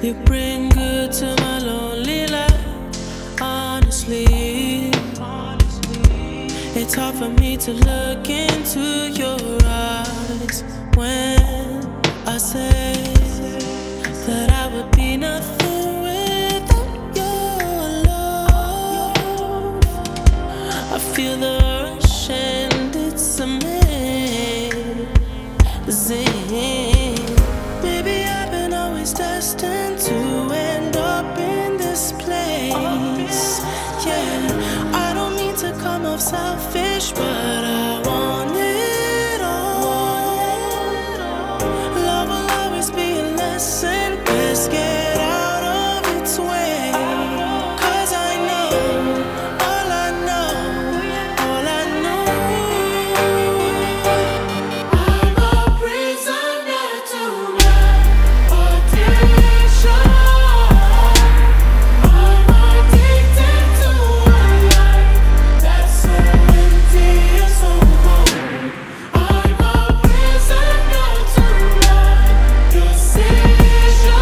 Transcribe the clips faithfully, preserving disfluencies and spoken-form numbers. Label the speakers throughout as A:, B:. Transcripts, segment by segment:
A: You bring good to my lonely life. Honestly, it's hard for me to look into your eyes when I say that I would be nothing without your love. I feel the rush and it's amazing. Maybe I've been always destined to end up in this place. Yeah, I don't mean to come off selfish, but I want it all. Love will always be a lesson. Let's get out of its way. 'Cause I know, all I know, all I know. I'm a prisoner to my addiction. I'm addicted to a life that's so empty and so cold. I'm a prisoner to my decision.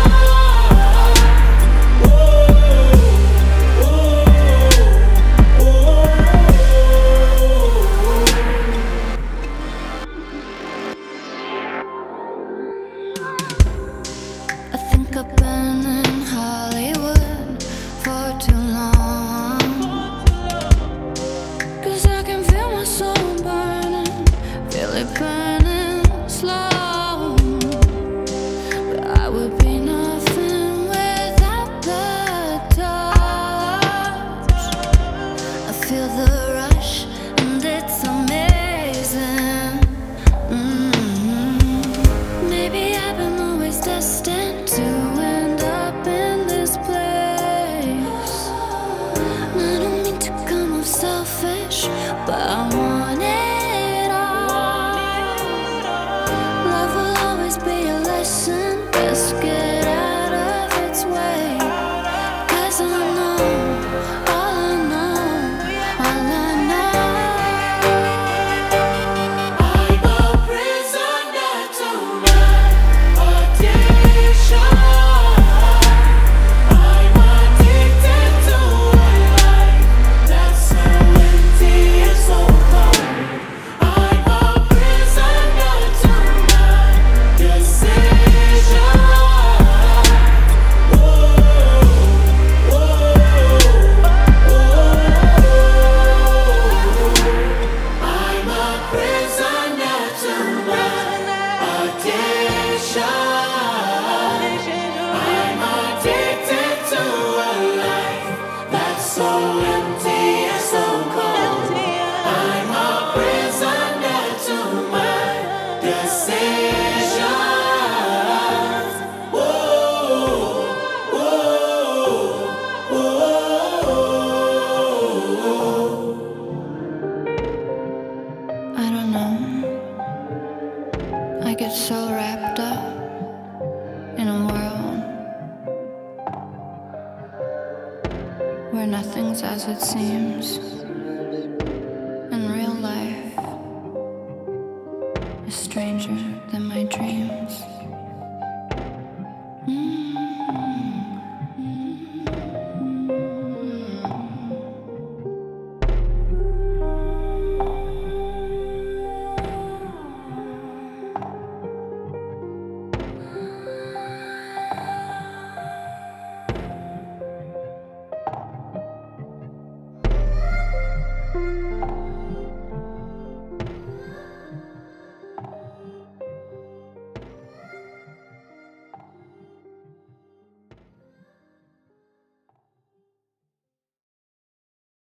A: Ooh, ooh, ooh.
B: I think I've been in Hollywood for too long, 'cause I can feel my soul burning, feel it burning slow. But I would be nothing without the touch. I feel the rush and it's amazing. Mm-hmm. Maybe I've been always destined to end up in this place. I don't mean to come off selfish, but I want it all. Love will always be a lesson. Let's get out of its way. 'Cause I know, all I know, all I know.
A: I'm a prisoner to my addiction. I'm addicted to a life that's so empty and so cold. I'm a prisoner to my decision. Ooh, ooh, ooh. I'm a prisoner to my addiction. I'm addicted to a life that's so empty and so cold. I'm a prisoner to my decisions. Ooh, ooh, ooh.
B: I don't know. I get so wrapped up in a world where nothing's as it seems.